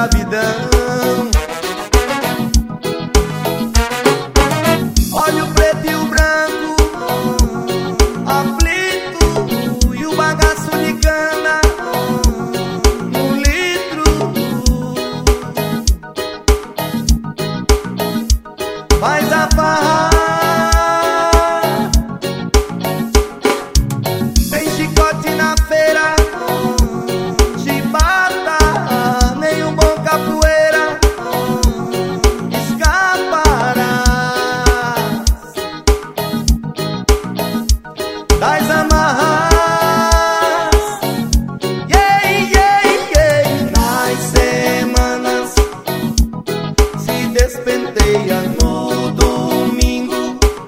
escravidão. Olha o preto e o branco aflito, e o bagaço de cana no litro. Faz a farra, tem chicote na feira, chibata, nem um bom capoeira escapará das amarras. Yeah, yeah, yeah. Nas semanas se despenteia no domingo,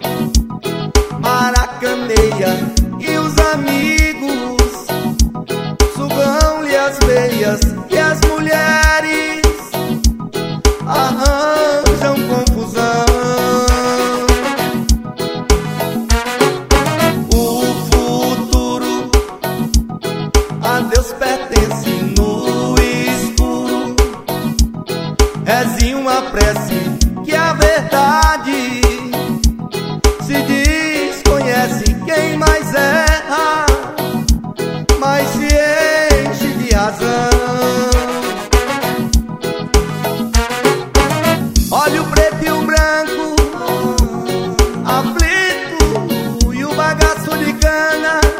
maracaneia, e os amigos sugam-lhe as veias, e as mulheres arranjam confusão. O futuro a Deus pertence no escuro. Reze uma prece que a verdade se desconhece. Quem mais erra, mais se enche de razão. Olha o preto e o branco aflito, e o bagaço de cana